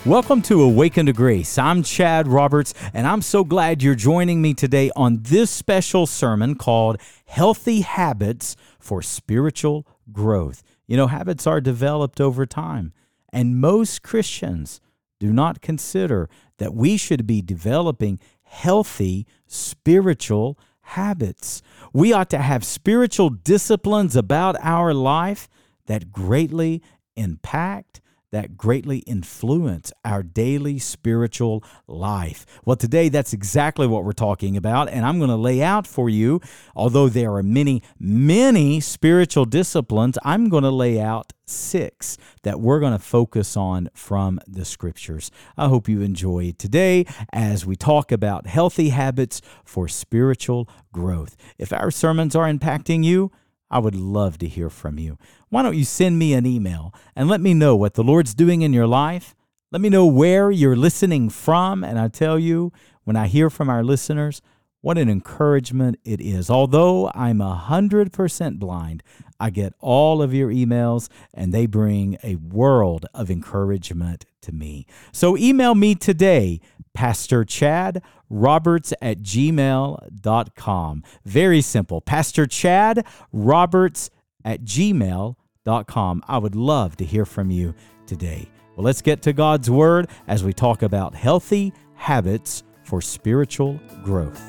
Welcome to Awaken to Grace. I'm Chad Roberts, and I'm so glad you're joining me today on this special sermon called Healthy Habits for Spiritual Growth. You know, habits are developed over time, and most Christians do not consider that we should be developing healthy spiritual habits. We ought to have spiritual disciplines about our life that greatly impact, that greatly influence our daily spiritual life. Well, today that's exactly what we're talking about, and I'm going to lay out for you, although there are many spiritual disciplines, I'm going to lay out 6 that we're going to focus on from the Scriptures. I hope you enjoy today as we talk about healthy habits for spiritual growth. If our sermons are impacting you, I would love to hear from you. Why don't you send me an email and let me know what the Lord's doing in your life? Let me know where you're listening from. And I tell you, when I hear from our listeners, what an encouragement it is. Although I'm 100% blind, I get all of your emails and they bring a world of encouragement to me. So email me today, Pastor Chad Roberts at gmail.com. Very simple. Pastor Chad Roberts at gmail.com. I would love to hear from you today. Well, let's get to God's Word as we talk about healthy habits for spiritual growth.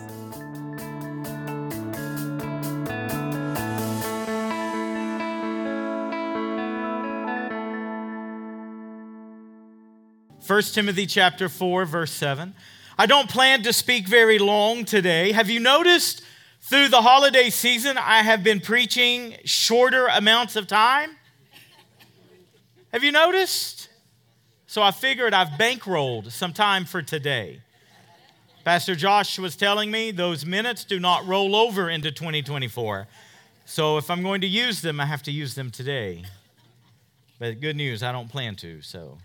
First Timothy chapter 4, verse 7. I don't plan to speak very long today. Have you noticed through the holiday season I have been preaching shorter amounts of time? Have you noticed? So I figured I've bankrolled some time for today. Pastor Josh was telling me those minutes do not roll over into 2024. So if I'm going to use them, I have to use them today. But good news, I don't plan to, so.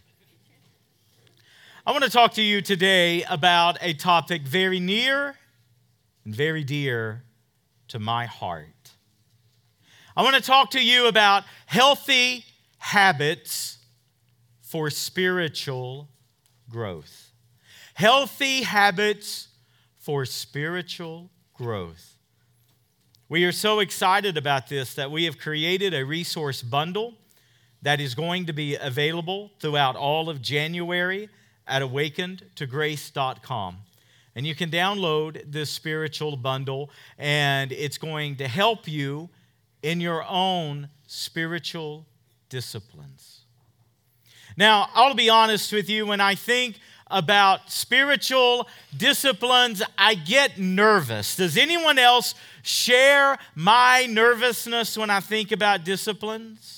I want to talk to you today about a topic very near and very dear to my heart. I want to talk to you about healthy habits for spiritual growth. Healthy habits for spiritual growth. We are so excited about this that we have created a resource bundle that is going to be available throughout all of January at awakenedtograce.com. And you can download this spiritual bundle, and it's going to help you in your own spiritual disciplines. Now, I'll be honest with you, when I think about spiritual disciplines, I get nervous. Does anyone else share my nervousness when I think about disciplines?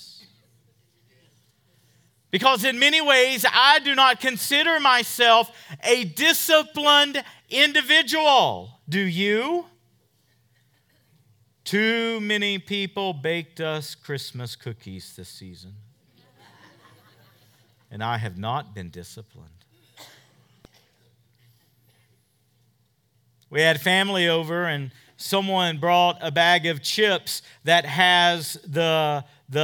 Because in many ways, I do not consider myself a disciplined individual. Do you? Too many people baked us Christmas cookies this season. And I have not been disciplined. We had family over and someone brought a bag of chips that has the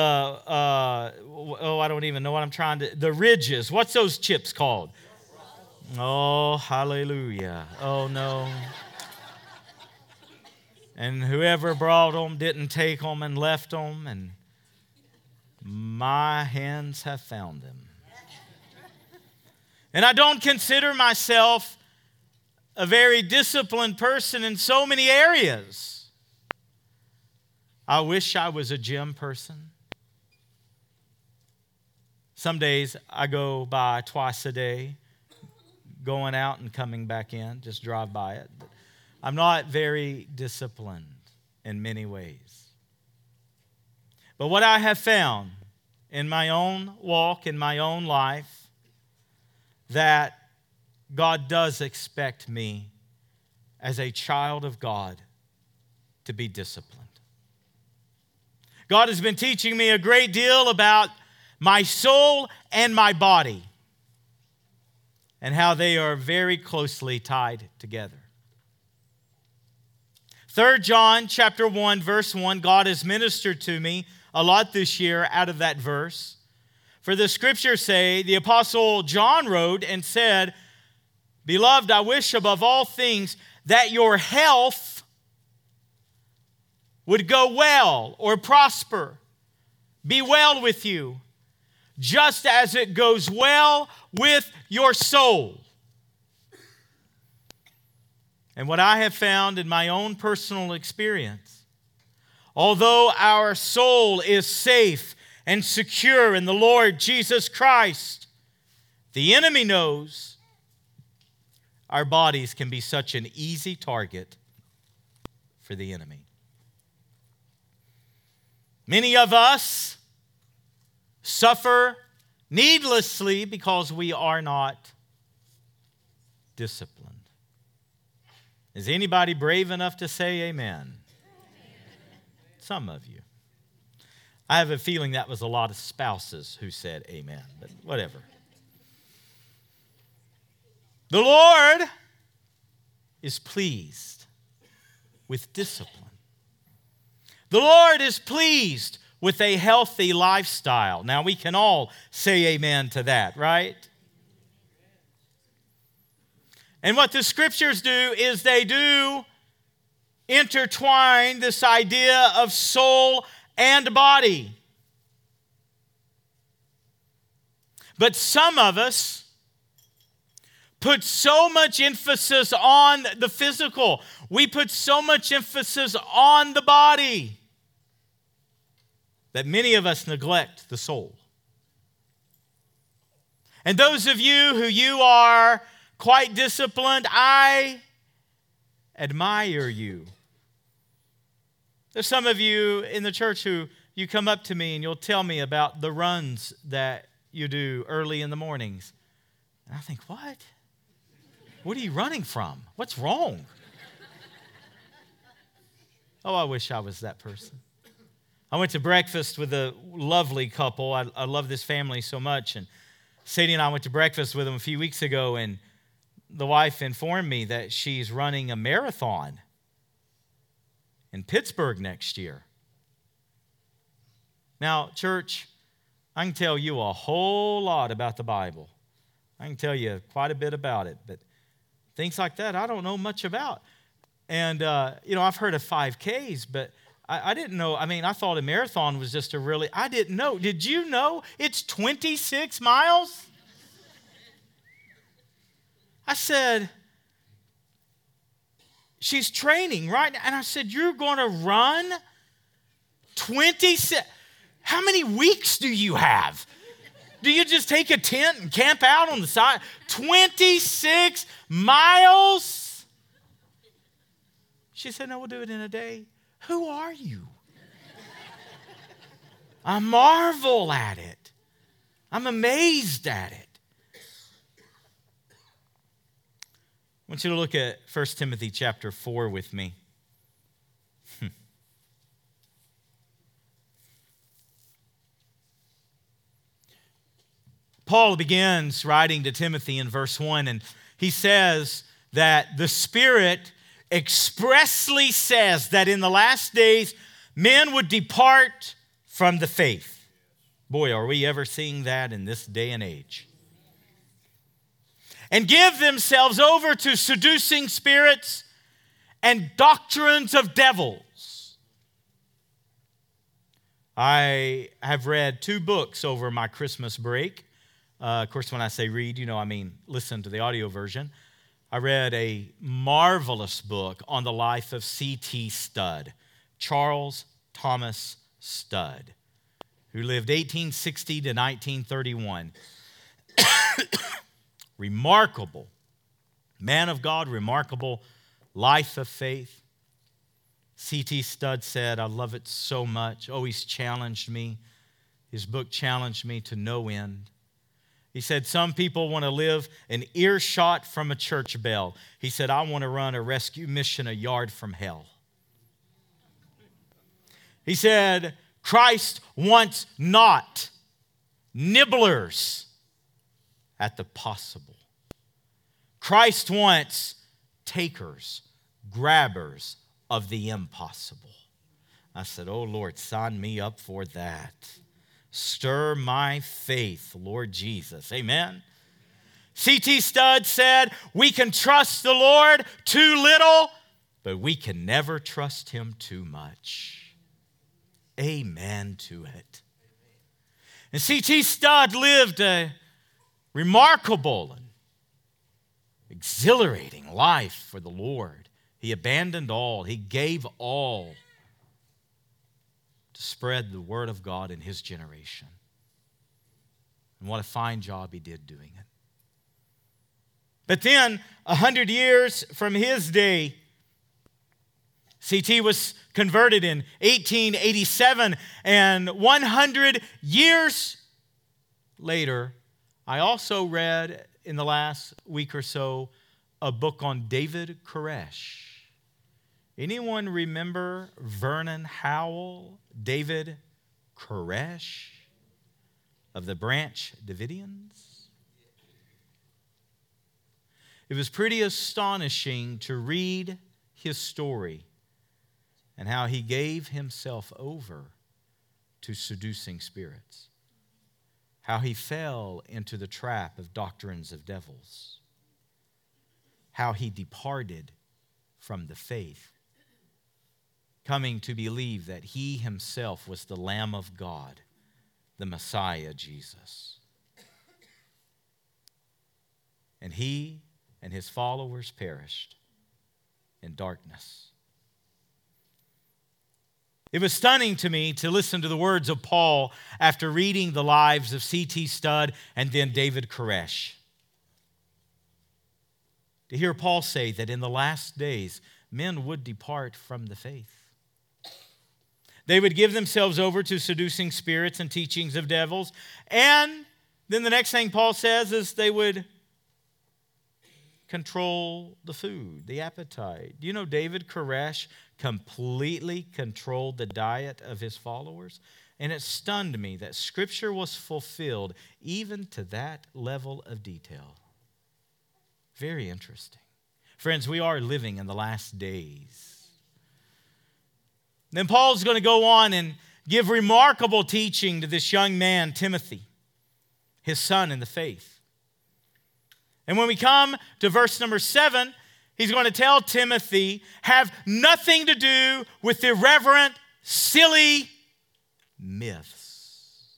ridges. What's those chips called? Oh, hallelujah. Oh, no. And whoever brought them didn't take them and left them, and my hands have found them. And I don't consider myself a very disciplined person in so many areas. I wish I was a gym person. Some days I go by twice a day, going out and coming back in, just drive by it. But I'm not very disciplined in many ways. But what I have found in my own walk, in my own life, that God does expect me as a child of God to be disciplined. God has been teaching me a great deal about my soul and my body and how they are very closely tied together. 3 John chapter 1, verse 1, God has ministered to me a lot this year out of that verse. For the scriptures say, the apostle John wrote and said, Beloved, I wish above all things that your health would go well or prosper, be well with you, just as it goes well with your soul. And what I have found in my own personal experience, although our soul is safe and secure in the Lord Jesus Christ, the enemy knows our bodies can be such an easy target for the enemy. Many of us suffer needlessly because we are not disciplined. Is anybody brave enough to say amen? Some of you. I have a feeling that was a lot of spouses who said amen, but whatever. The Lord is pleased with discipline. The Lord is pleased with a healthy lifestyle. Now, we can all say amen to that, right? And what the scriptures do is they do intertwine this idea of soul and body. But some of us put so much emphasis on the physical. We put so much emphasis on the body that many of us neglect the soul. And those of you who you are quite disciplined, I admire you. There's some of you in the church who you come up to me and you'll tell me about the runs that you do early in the mornings. And I think, what? What are you running from? What's wrong? Oh, I wish I was that person. I went to breakfast with a lovely couple. I love this family so much. And Sadie and I went to breakfast with them a few weeks ago, and the wife informed me that she's running a marathon in Pittsburgh next year. Now, church, I can tell you a whole lot about the Bible. I can tell you quite a bit about it, but things like that I don't know much about. And, I've heard of 5Ks, but I didn't know. I mean, I thought a marathon was just I didn't know. Did you know it's 26 miles? I said, she's training, right? And I said, you're going to run 26? How many weeks do you have? Do you just take a tent and camp out on the side? 26 miles? She said, no, we'll do it in a day. Who are you? I marvel at it. I'm amazed at it. I want you to look at 1 Timothy chapter 4 with me. Paul begins writing to Timothy in verse 1, and he says that the Spirit expressly says that in the last days men would depart from the faith. Boy, are we ever seeing that in this day and age. And give themselves over to seducing spirits and doctrines of devils. I have read 2 books over my Christmas break. Of course, when I say read, I mean listen to the audio version. I read a marvelous book on the life of C.T. Studd, Charles Thomas Studd, who lived 1860 to 1931. Remarkable man of God, remarkable life of faith. C.T. Studd said, I love it so much. Oh, he's challenged me. His book challenged me to no end. He said, some people want to live an earshot from a church bell. He said, I want to run a rescue mission a yard from hell. He said, Christ wants not nibblers at the possible. Christ wants takers, grabbers of the impossible. I said, oh, Lord, sign me up for that. stir my faith, Lord Jesus. Amen. C.T. Studd said, we can trust the Lord too little, but we can never trust him too much. Amen to it. And C.T. Studd lived a remarkable and exhilarating life for the Lord. He abandoned all. He gave all to spread the word of God in his generation. And what a fine job he did doing it. But then, 100 years from his day, C.T. was converted in 1887, and 100 years later, I also read in the last week or so a book on David Koresh. Anyone remember Vernon Howell, David Koresh of the Branch Davidians? It was pretty astonishing to read his story and how he gave himself over to seducing spirits, how he fell into the trap of doctrines of devils, how he departed from the faith, coming to believe that he himself was the Lamb of God, the Messiah, Jesus. And he and his followers perished in darkness. It was stunning to me to listen to the words of Paul after reading the lives of C.T. Studd and then David Koresh. To hear Paul say that in the last days, men would depart from the faith. They would give themselves over to seducing spirits and teachings of devils. And then the next thing Paul says is they would control the food, the appetite. Do you know David Koresh completely controlled the diet of his followers? And it stunned me that Scripture was fulfilled even to that level of detail. Very interesting. Friends, we are living in the last days. Then Paul's going to go on and give remarkable teaching to this young man, Timothy, his son in the faith. And when we come to verse number 7, he's going to tell Timothy, have nothing to do with irreverent, silly myths.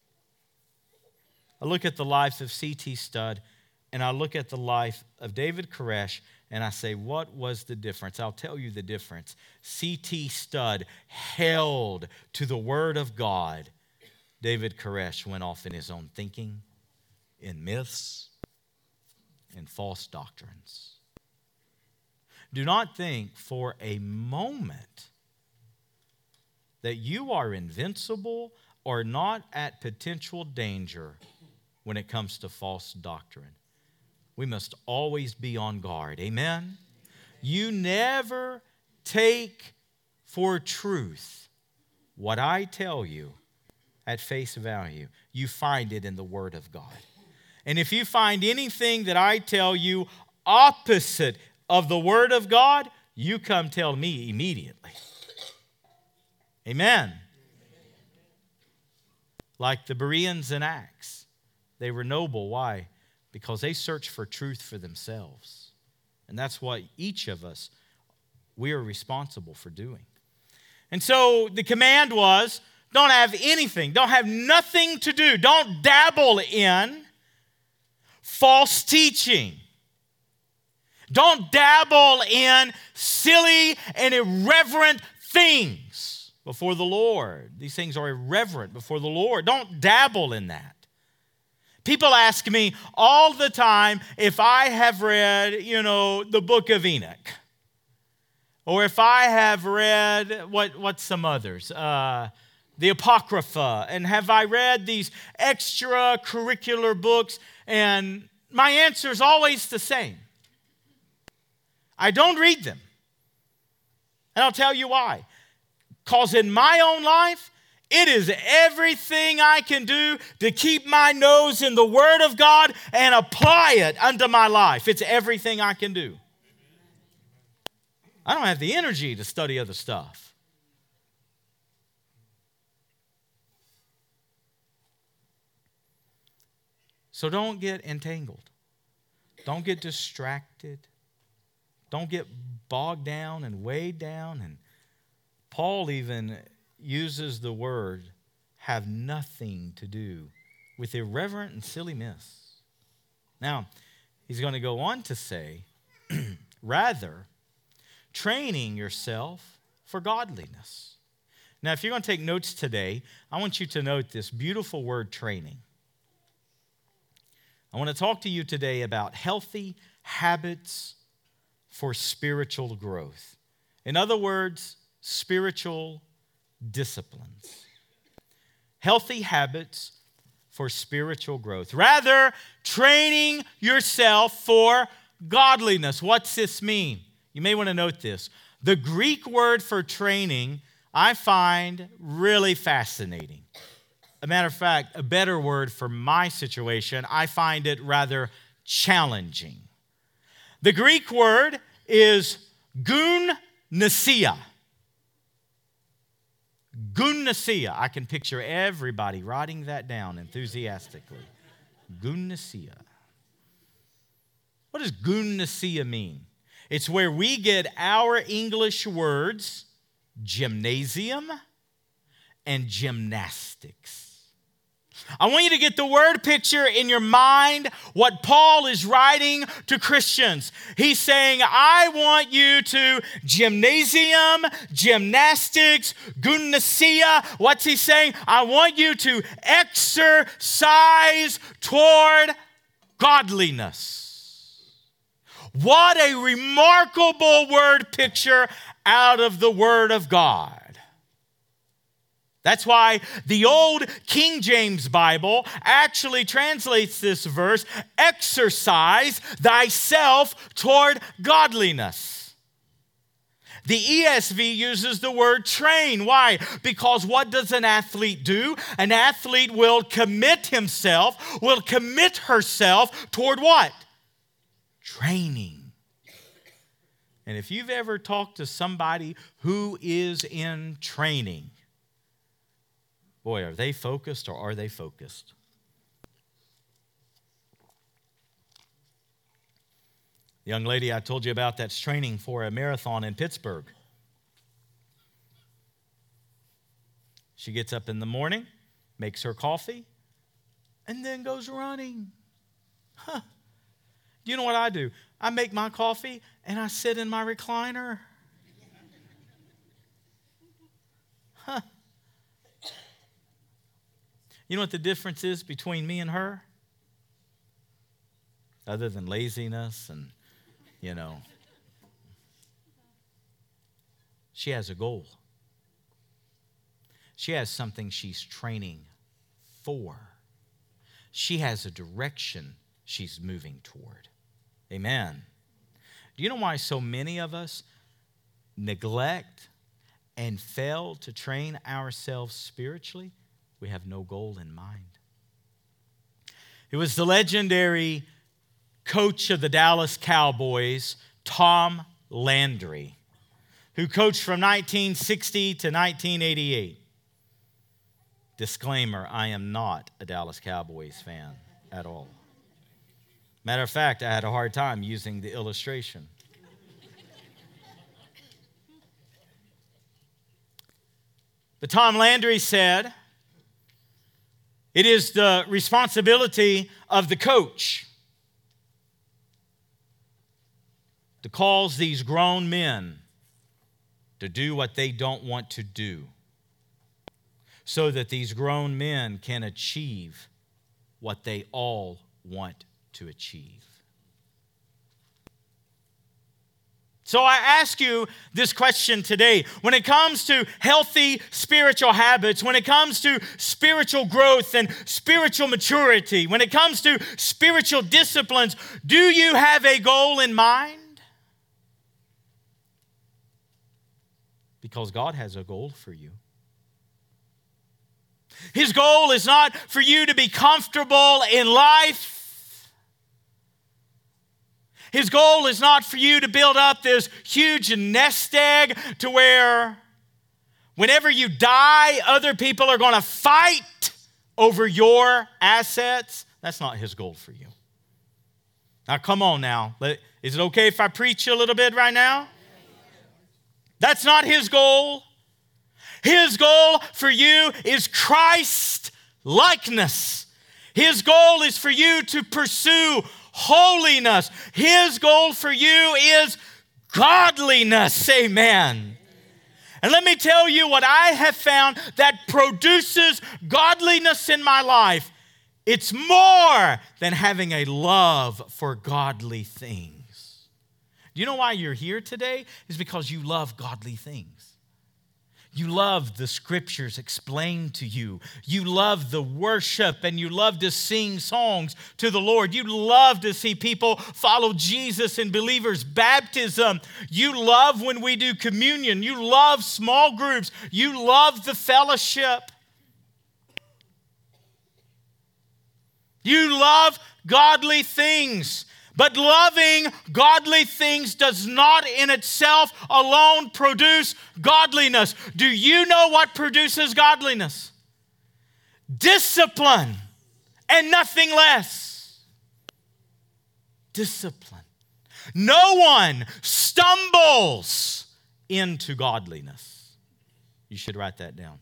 I look at the life of C.T. Studd, and I look at the life of David Koresh, and I say, what was the difference? I'll tell you the difference. C.T. Studd held to the Word of God. David Koresh went off in his own thinking, in myths, in false doctrines. Do not think for a moment that you are invincible or not at potential danger when it comes to false doctrine. We must always be on guard. Amen? You never take for truth what I tell you at face value. You find it in the Word of God. And if you find anything that I tell you opposite of the Word of God, you come tell me immediately. Amen. Like the Bereans in Acts, they were noble. Why? Because they searched for truth for themselves. And that's what each of us, we are responsible for doing. And so the command was, don't have anything, don't have nothing to do, don't dabble in false teaching. Don't dabble in silly and irreverent things before the Lord. These things are irreverent before the Lord. Don't dabble in that. People ask me all the time if I have read, the book of Enoch. Or if I have read, what's some others? The Apocrypha. And have I read these extracurricular books? And my answer is always the same. I don't read them. And I'll tell you why. Because in my own life, it is everything I can do to keep my nose in the Word of God and apply it unto my life. It's everything I can do. I don't have the energy to study other stuff. So don't get entangled. Don't get distracted. Don't get bogged down and weighed down. And Paul even uses the word have nothing to do with irreverent and silly myths. Now, he's going to go on to say, rather, training yourself for godliness. Now, if you're going to take notes today, I want you to note this beautiful word, training. I want to talk to you today about healthy habits for spiritual growth. In other words, spiritual disciplines. Healthy habits for spiritual growth. Rather, training yourself for godliness. What's this mean? You may want to note this. The Greek word for training I find really fascinating. A matter of fact, a better word for my situation, I find it rather challenging. The Greek word is gymnasia. Gymnasia. I can picture everybody writing that down enthusiastically. Gymnasia. What does gymnasia mean? It's where we get our English words, gymnasium and gymnastics. I want you to get the word picture in your mind what Paul is writing to Christians. He's saying, I want you to gymnasium, gymnastics, gymnasia. What's he saying? I want you to exercise toward godliness. What a remarkable word picture out of the Word of God. That's why the old King James Bible actually translates this verse, exercise thyself toward godliness. The ESV uses the word train. Why? Because what does an athlete do? An athlete will commit himself, will commit herself toward what? Training. And if you've ever talked to somebody who is in training, boy, are they focused or are they focused? The young lady I told you about that's training for a marathon in Pittsburgh. She gets up in the morning, makes her coffee, and then goes running. You know what I do? I make my coffee and I sit in my recliner. You know what the difference is between me and her? Other than laziness and, she has a goal. She has something she's training for. She has a direction she's moving toward. Amen. Do you know why so many of us neglect and fail to train ourselves spiritually? We have no goal in mind. It was the legendary coach of the Dallas Cowboys, Tom Landry, who coached from 1960 to 1988. Disclaimer, I am not a Dallas Cowboys fan at all. Matter of fact, I had a hard time using the illustration. But Tom Landry said, it is the responsibility of the coach to cause these grown men to do what they don't want to do so that these grown men can achieve what they all want to achieve. So I ask you this question today. When it comes to healthy spiritual habits, when it comes to spiritual growth and spiritual maturity, when it comes to spiritual disciplines, do you have a goal in mind? Because God has a goal for you. His goal is not for you to be comfortable in life. His goal is not for you to build up this huge nest egg to where whenever you die, other people are going to fight over your assets. That's not His goal for you. Now, come on now. Is it okay if I preach a little bit right now? That's not His goal. His goal for you is Christ likeness. His goal is for you to pursue holiness. His goal for you is godliness. Amen. And let me tell you what I have found that produces godliness in my life. It's more than having a love for godly things. Do you know why you're here today? It's because you love godly things. You love the scriptures explained to you. You love the worship and you love to sing songs to the Lord. You love to see people follow Jesus in believers' baptism. You love when we do communion. You love small groups. You love the fellowship. You love godly things. But loving godly things does not in itself alone produce godliness. Do you know what produces godliness? Discipline and nothing less. Discipline. No one stumbles into godliness. You should write that down.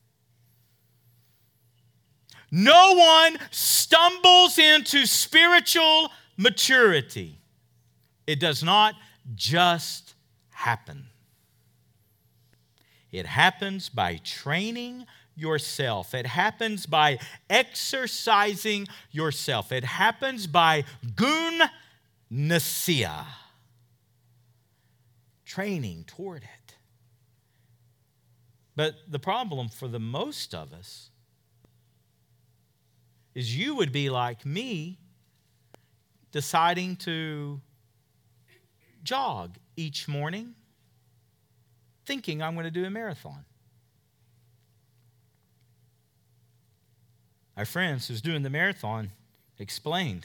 No one stumbles into spiritual maturity. It does not just happen. It happens by training yourself. It happens by exercising yourself. It happens by gymnasia, training toward it. But the problem for the most of us is you would be like me, deciding to jog each morning, thinking I'm going to do a marathon. Our friends who's doing the marathon explained,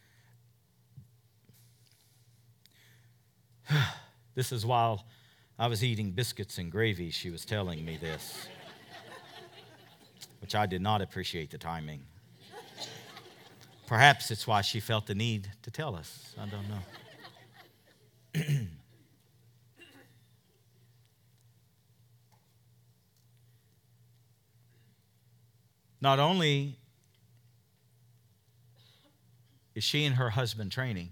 this is while I was eating biscuits and gravy, she was telling me this, which I did not appreciate the timing. Perhaps it's why she felt the need to tell us. I don't know. Not only is she and her husband training,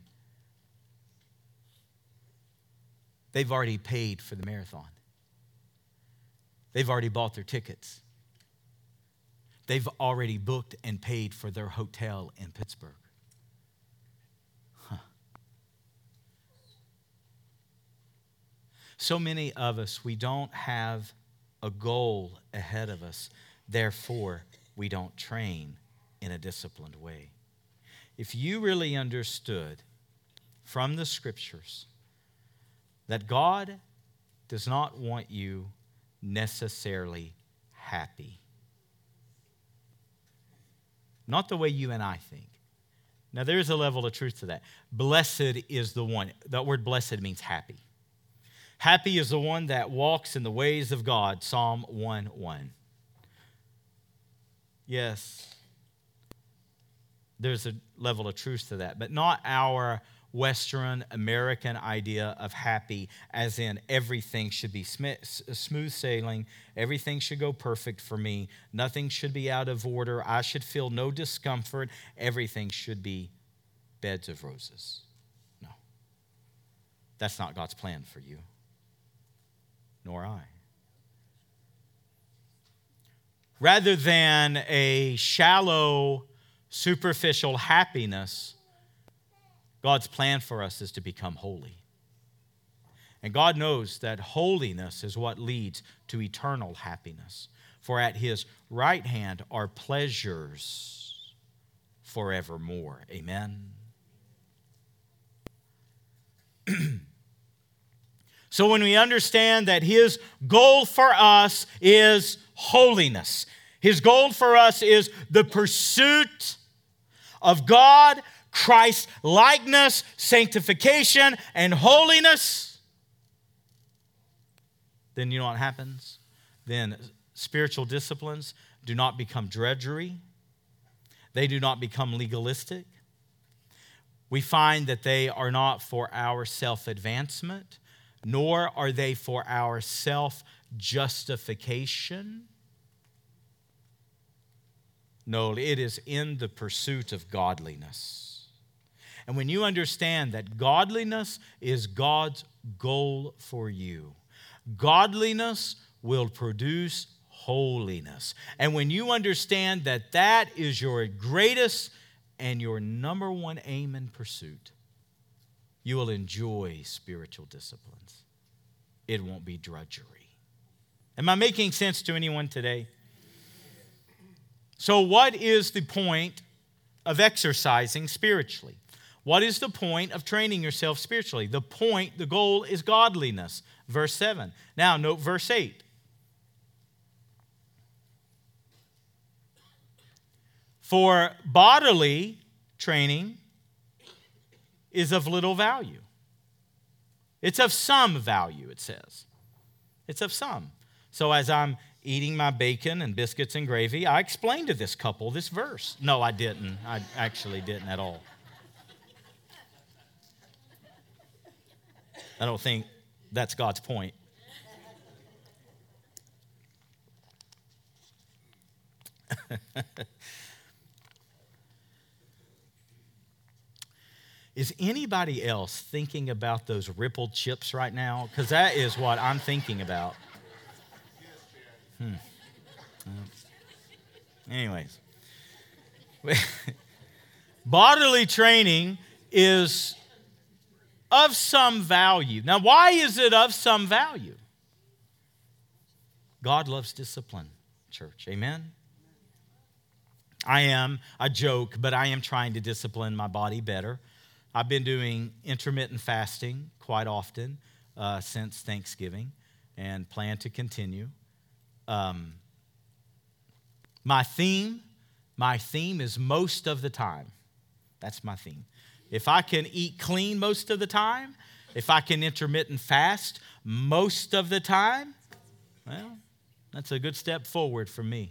they've already paid for the marathon. They've already bought their tickets. They've already booked and paid for their hotel in Pittsburgh. So many of us, we don't have a goal ahead of us. Therefore, we don't train in a disciplined way. If you really understood from the scriptures that God does not want you necessarily happy, not the way you and I think. Now, there's a level of truth to that. Blessed is the one. That word blessed means happy. Happy is the one that walks in the ways of God, Psalm 1:1. Yes, there's a level of truth to that, but not our Western American idea of happy, as in everything should be smooth sailing, everything should go perfect for me, nothing should be out of order, I should feel no discomfort, everything should be beds of roses. No, that's not God's plan for you, nor I. Rather than a shallow, superficial happiness, God's plan for us is to become holy. And God knows that holiness is what leads to eternal happiness. For at His right hand are pleasures forevermore. Amen. So when we understand that His goal for us is holiness, His goal for us is the pursuit of God, Christ's likeness, sanctification, and holiness, then you know what happens? Then spiritual disciplines do not become drudgery. They do not become legalistic. We find that they are not for our self-advancement, nor are they for our self-justification. No, it is in the pursuit of godliness. And when you understand that godliness is God's goal for you, godliness will produce holiness. And when you understand that that is your greatest and your number one aim and pursuit, you will enjoy spiritual disciplines. It won't be drudgery. Am I making sense to anyone today? So what is the point of exercising spiritually? What is the point of training yourself spiritually? The goal is godliness. Verse 7. Now note verse 8. For bodily training is of little value. It's of some value, it says. It's of some. So as I'm eating my bacon and biscuits and gravy, I explained to this couple this verse. No, I didn't. I actually didn't at all. I don't think that's God's point. Is anybody else thinking about those rippled chips right now? Because that is what I'm thinking about. Anyways. Bodily training is of some value. Now, why is it of some value? God loves discipline, church. Amen? I joke, but I am trying to discipline my body better. I've been doing intermittent fasting quite often since Thanksgiving and plan to continue. My theme is most of the time. That's my theme. If I can eat clean most of the time, if I can intermittent fast most of the time, well, that's a good step forward for me.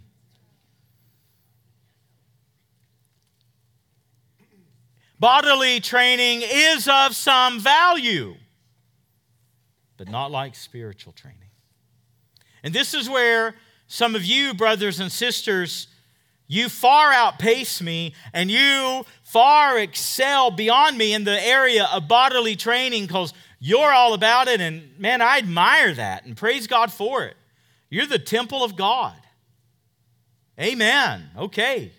Bodily training is of some value, but not like spiritual training. And this is where some of you, brothers and sisters, you far outpace me and you far excel beyond me in the area of bodily training because you're all about it. And man, I admire that and praise God for it. You're the temple of God. Amen. Okay.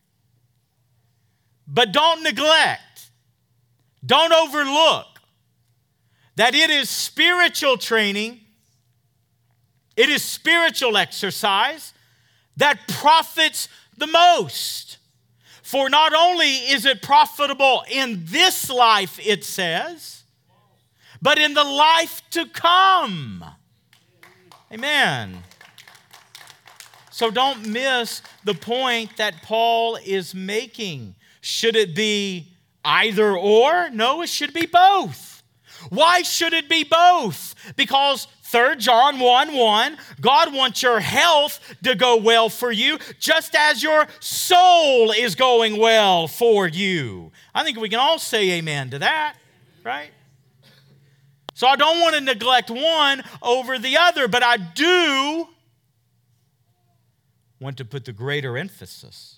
But don't neglect, don't overlook that it is spiritual training, it is spiritual exercise that profits the most. For not only is it profitable in this life, it says, but in the life to come. Amen. So don't miss the point that Paul is making. Should it be either or? No, it should be both. Why should it be both? Because 3 John 1:1, God wants your health to go well for you, just as your soul is going well for you. I think we can all say amen to that, right? So I don't want to neglect one over the other, but I do want to put the greater emphasis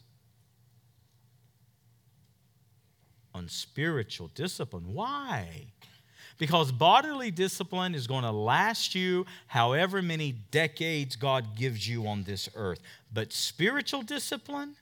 on spiritual discipline. Why? Because bodily discipline is going to last you however many decades God gives you on this earth. But spiritual discipline,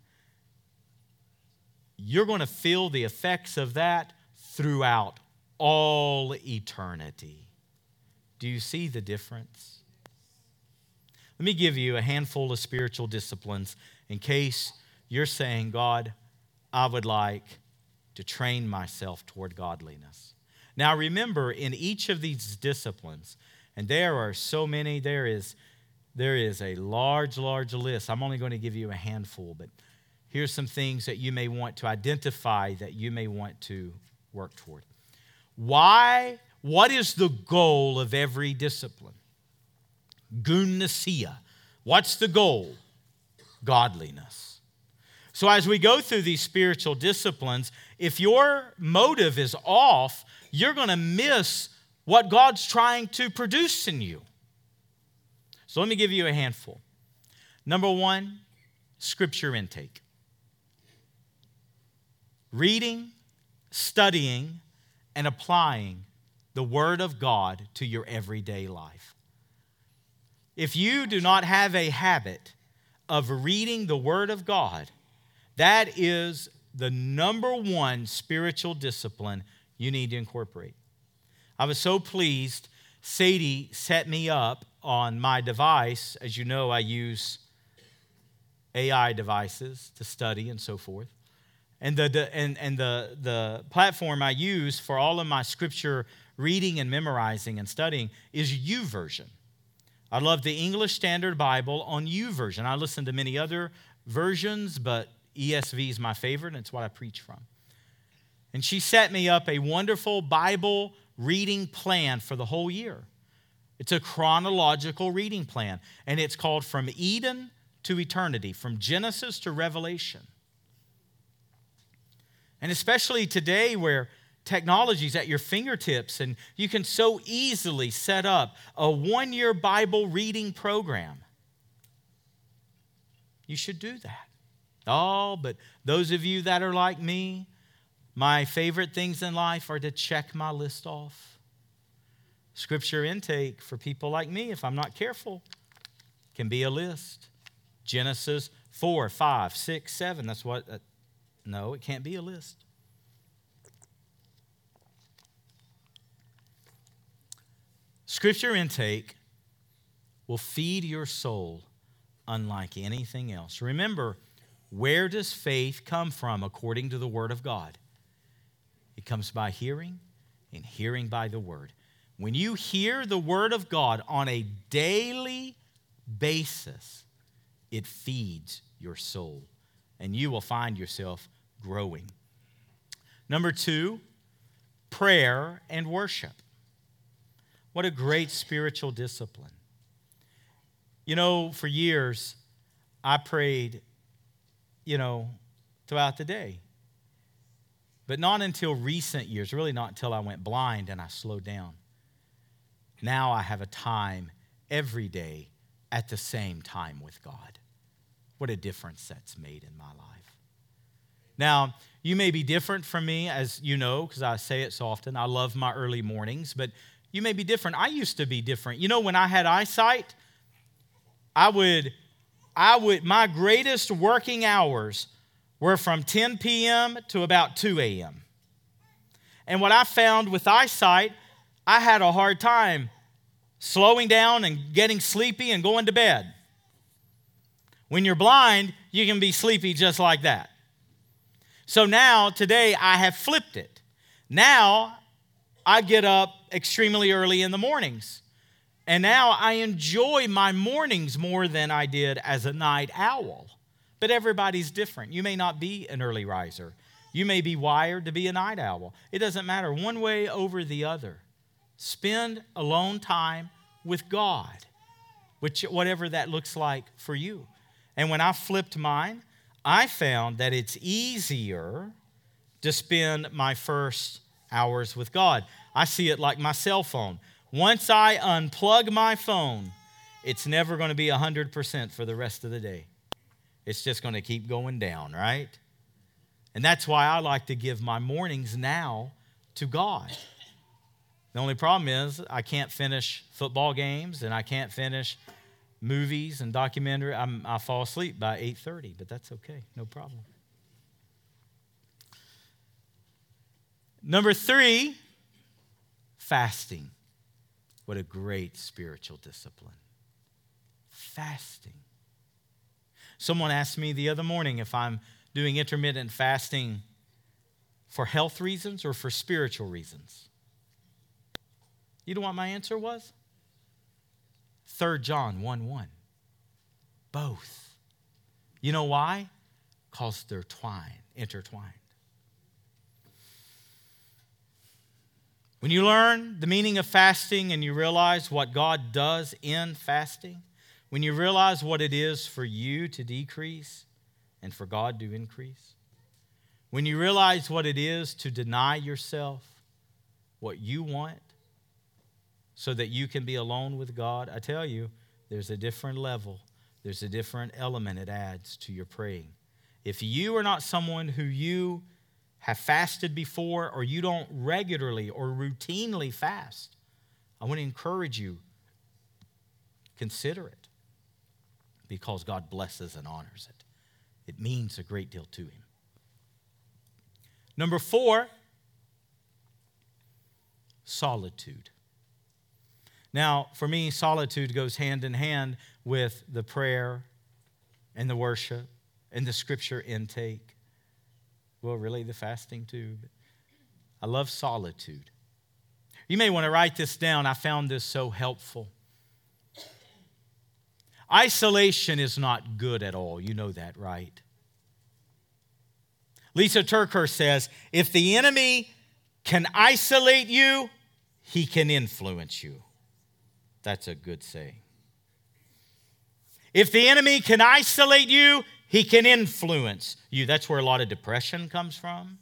you're going to feel the effects of that throughout all eternity. Do you see the difference? Let me give you a handful of spiritual disciplines in case you're saying, God, I would like to train myself toward godliness. Now remember, in each of these disciplines, and there are so many, there is a large list. I'm only going to give you a handful, but here's some things that you may want to identify that you may want to work toward. Why? What is the goal of every discipline? Gymnasia. What's the goal? Godliness. So as we go through these spiritual disciplines, if your motive is off, you're going to miss what God's trying to produce in you. So let me give you a handful. Number one, scripture intake. Reading, studying, and applying the Word of God to your everyday life. If you do not have a habit of reading the Word of God, that is the number one spiritual discipline you need to incorporate. I was so pleased. Sadie set me up on my device. As you know, I use AI devices to study and so forth. And the platform I use for all of my scripture reading and memorizing and studying is YouVersion. I love the English Standard Bible on YouVersion. I listen to many other versions, but ESV is my favorite, and it's what I preach from. And she set me up a wonderful Bible reading plan for the whole year. It's a chronological reading plan, and it's called From Eden to Eternity, from Genesis to Revelation. And especially today where technology is at your fingertips and you can so easily set up a one-year Bible reading program. You should do that. Oh, but those of you that are like me, my favorite things in life are to check my list off. Scripture intake for people like me, if I'm not careful, can be a list. Genesis 4, 5, 6, 7, that's what... No, it can't be a list. Scripture intake will feed your soul unlike anything else. Remember, where does faith come from according to the Word of God? It comes by hearing, and hearing by the Word. When you hear the Word of God on a daily basis, it feeds your soul, and you will find yourself growing. Number two, prayer and worship. What a great spiritual discipline. You know, for years, I prayed, throughout the day. But not until recent years, really not until I went blind and I slowed down. Now I have a time every day at the same time with God. What a difference that's made in my life. Now, you may be different from me, as you know, because I say it so often. I love my early mornings, but you may be different. I used to be different. When I had eyesight, my greatest working hours were from 10 p.m. to about 2 a.m. And what I found with eyesight, I had a hard time slowing down and getting sleepy and going to bed. When you're blind, you can be sleepy just like that. So now, today, I have flipped it. Now, I get up extremely early in the mornings. And now I enjoy my mornings more than I did as a night owl. But everybody's different. You may not be an early riser. You may be wired to be a night owl. It doesn't matter one way over the other. Spend alone time with God, whatever that looks like for you. And when I flipped mine, I found that it's easier to spend my first hours with God. I see it like my cell phone. Once I unplug my phone, it's never going to be 100% for the rest of the day. It's just going to keep going down, right? And that's why I like to give my mornings now to God. The only problem is I can't finish football games and I can't finish movies and documentary. I fall asleep by 8:30, but that's okay, no problem. Number 3, fasting. What a great spiritual discipline. Fasting. Someone asked me the other morning if I'm doing intermittent fasting for health reasons or for spiritual reasons. You know what my answer was? 3 John 1:1. Both. You know why? Because they're intertwined. When you learn the meaning of fasting and you realize what God does in fasting, when you realize what it is for you to decrease and for God to increase? When you realize what it is to deny yourself what you want so that you can be alone with God, I tell you, there's a different level. There's a different element it adds to your praying. If you are not someone who you have fasted before, or you don't regularly or routinely fast, I want to encourage you, consider it, because God blesses and honors it. It means a great deal to Him. Number 4, solitude. Now, for me, solitude goes hand in hand with the prayer and the worship and the scripture intake. Well, really, the fasting too. But I love solitude. You may want to write this down. I found this so helpful. Isolation is not good at all. You know that, right? Lisa TerKeurst says, if the enemy can isolate you, he can influence you. That's a good saying. If the enemy can isolate you, he can influence you. That's where a lot of depression comes from.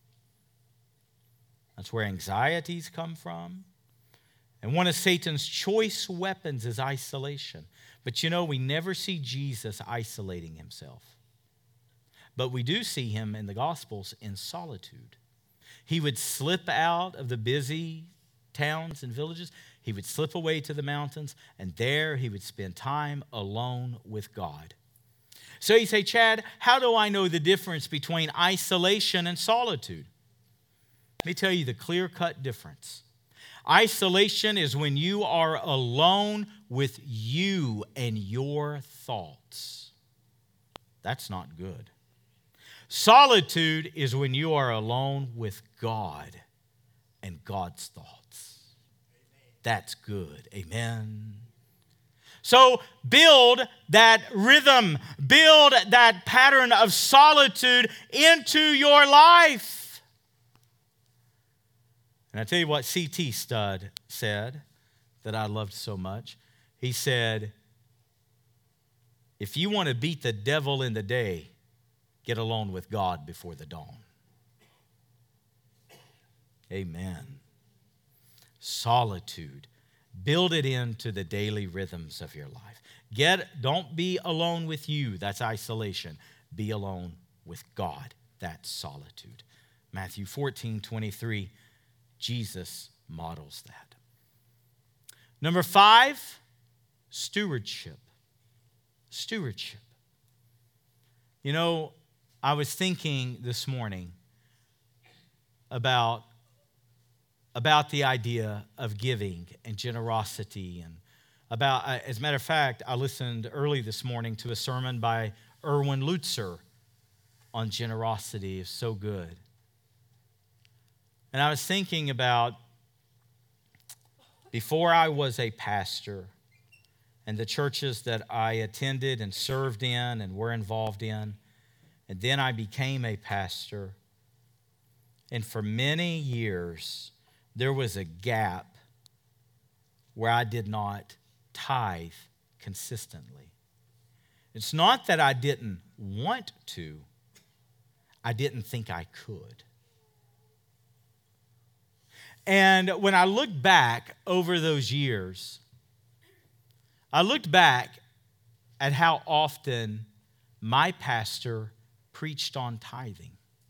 That's where anxieties come from. And one of Satan's choice weapons is isolation. But you know, we never see Jesus isolating himself. But we do see him in the Gospels in solitude. He would slip out of the busy towns and villages. He would slip away to the mountains, and there he would spend time alone with God. So you say, Chad, how do I know the difference between isolation and solitude? Let me tell you the clear-cut difference. Isolation is when you are alone with you and your thoughts. That's not good. Solitude is when you are alone with God and God's thoughts. That's good. Amen. So build that rhythm, build that pattern of solitude into your life. And I tell you what C.T. Studd said that I loved so much. He said, if you want to beat the devil in the day, get alone with God before the dawn. Amen. Solitude. Build it into the daily rhythms of your life. Don't be alone with you. That's isolation. Be alone with God. That's solitude. Matthew 14:23, Jesus models that. Number 5, stewardship. Stewardship. You know, I was thinking this morning about the idea of giving and generosity, and about, as a matter of fact, I listened early this morning to a sermon by Erwin Lutzer on generosity. It's so good. And I was thinking about before I was a pastor and the churches that I attended and served in and were involved in, and then I became a pastor. And for many years, there was a gap where I did not tithe consistently. It's not that I didn't want to, I didn't think I could. And when I look back over those years, I looked back at how often my pastor preached on tithing.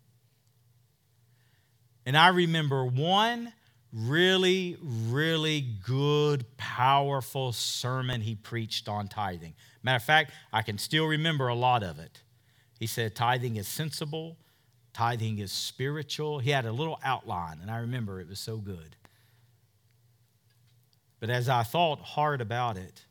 And I remember one really, really good, powerful sermon he preached on tithing. Matter of fact, I can still remember a lot of it. He said tithing is sensible, tithing is spiritual. He had a little outline, and I remember it was so good. But as I thought hard about it,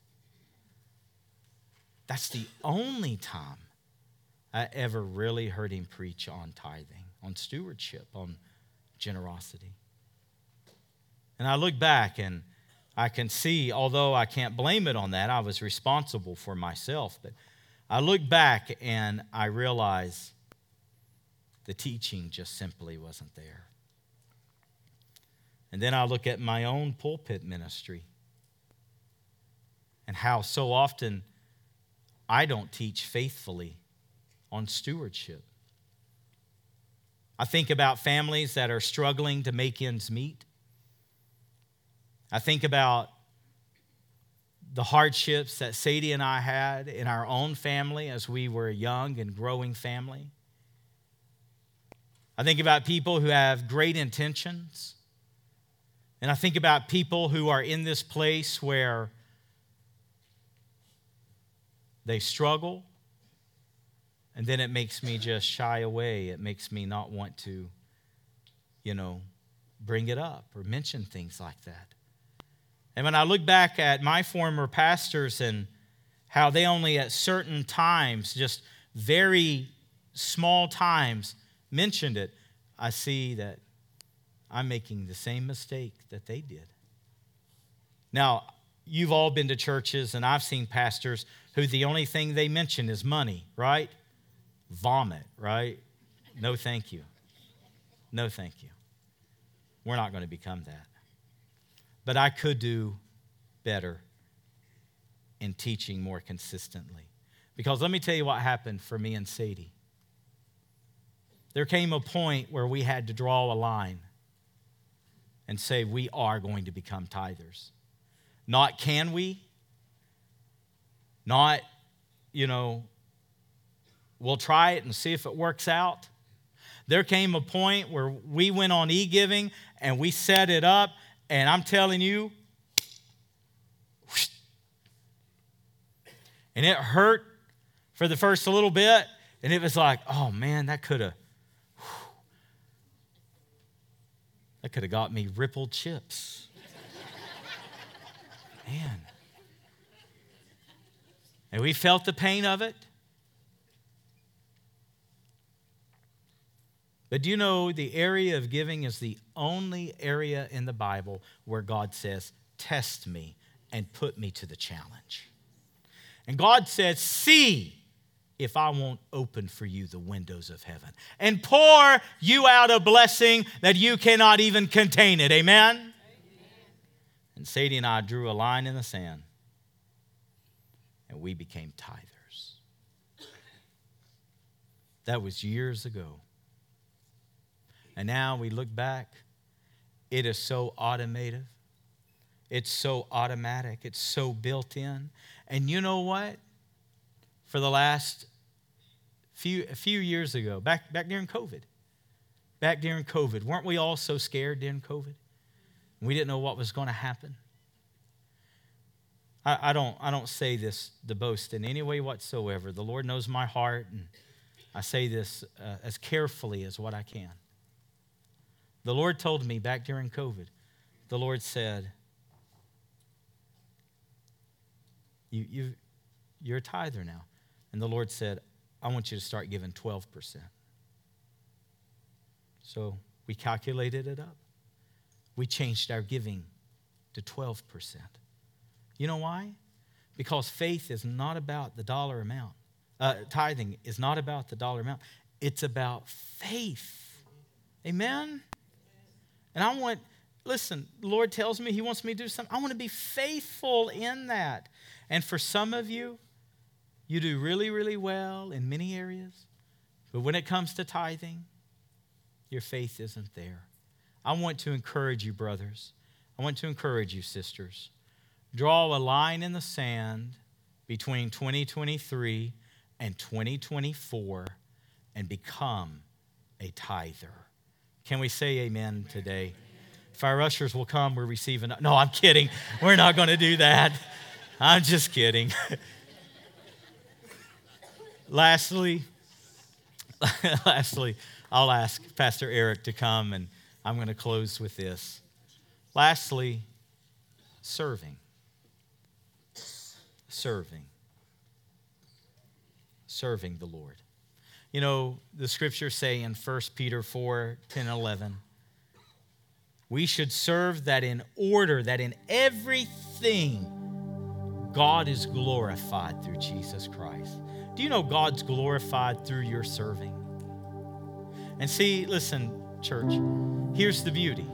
that's the only time I ever really heard him preach on tithing, on stewardship, on generosity. And I look back and I can see, although I can't blame it on that, I was responsible for myself, but I look back and I realize the teaching just simply wasn't there. And then I look at my own pulpit ministry and how so often I don't teach faithfully on stewardship. I think about families that are struggling to make ends meet. I think about the hardships that Sadie and I had in our own family as we were a young and growing family. I think about people who have great intentions. And I think about people who are in this place where they struggle, and then it makes me just shy away. It makes me not want to, bring it up or mention things like that. And when I look back at my former pastors and how they only at certain times, just very small times, mentioned it, I see that I'm making the same mistake that they did. Now, you've all been to churches, and I've seen pastors who the only thing they mention is money, right? Vomit, right? No, thank you. No, thank you. We're not going to become that. But I could do better in teaching more consistently. Because let me tell you what happened for me and Sadie. There came a point where we had to draw a line and say we are going to become tithers. Not can we, not, we'll try it and see if it works out. There came a point where we went on e-giving and we set it up, and I'm telling you, and it hurt for the first little bit, and it was like, oh man, that could have got me Rippled chips. Man. And we felt the pain of it. But do you know the area of giving is the only area in the Bible where God says, test me and put me to the challenge. And God says, see if I won't open for you the windows of heaven and pour you out a blessing that you cannot even contain it. Amen? Amen. And Sadie and I drew a line in the sand, and we became tithers. That was years ago. And now we look back, it is so automated. It's so automatic. It's so built in. And you know what? For the last a few years ago, back during COVID, weren't we all so scared during COVID? We didn't know what was going to happen. I don't say this to boast in any way whatsoever. The Lord knows my heart, and I say this as carefully as what I can. The Lord told me back during COVID, the Lord said, you're a tither now. And the Lord said, I want you to start giving 12%. So we calculated it up. We changed our giving to 12%. You know why? Because faith is not about the dollar amount. Tithing is not about the dollar amount. It's about faith. Amen? And listen, the Lord tells me He wants me to do something. I want to be faithful in that. And for some of you, you do really, really well in many areas. But when it comes to tithing, your faith isn't there. I want to encourage you, brothers. I want to encourage you, sisters. Draw a line in the sand between 2023 and 2024 and become a tither. Can we say amen today? If our ushers will come, we're receiving. No, I'm kidding. We're not going to do that. I'm just kidding. Lastly, I'll ask Pastor Eric to come, and I'm going to close with this. Lastly, serving. Serving the Lord. You know, the scriptures say in 1 Peter 4, 10, 11, we should serve that in order that in everything God is glorified through Jesus Christ. Do you know God's glorified through your serving? And see, listen, church, here's the beauty.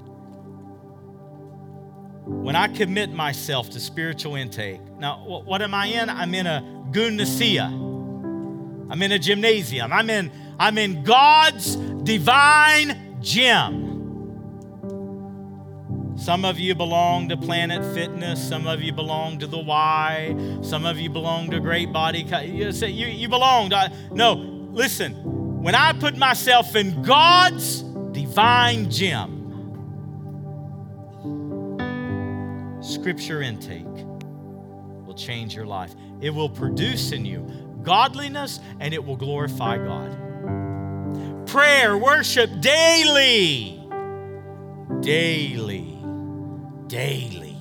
When I commit myself to spiritual intake, now what am I in? I'm in a gymnasia. I'm in a gymnasium. I'm in God's divine gym. Some of you belong to Planet Fitness. Some of you belong to the Y. Some of you belong to Great Body. You belong to... No, listen. When I put myself in God's divine gym, Scripture intake will change your life. It will produce in you godliness, and it will glorify God. Prayer, worship daily. Daily. Daily.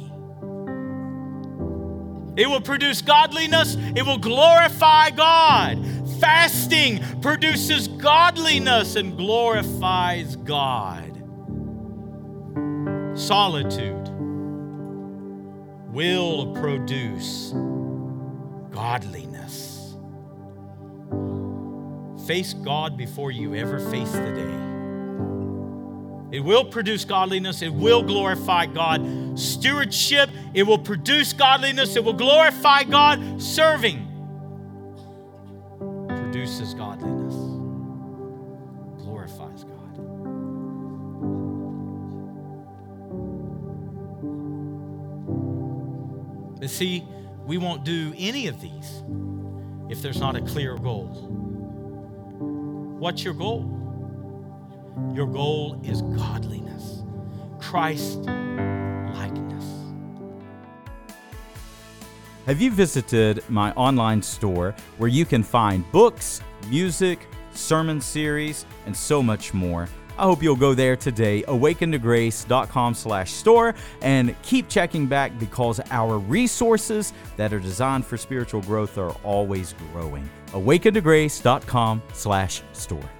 It will produce godliness. It will glorify God. Fasting produces godliness and glorifies God. Solitude will produce godliness. Face God before you ever face the day. It will produce godliness. It will glorify God. Stewardship, it will produce godliness. It will glorify God. Serving produces godliness, glorifies God. But see, we won't do any of these if there's not a clear goal. What's your goal? Your goal is godliness, Christ-likeness. Have you visited my online store where you can find books, music, sermon series, and so much more? I hope you'll go there today, awakentograce.com/store, and keep checking back because our resources that are designed for spiritual growth are always growing. awakentograce.com/store.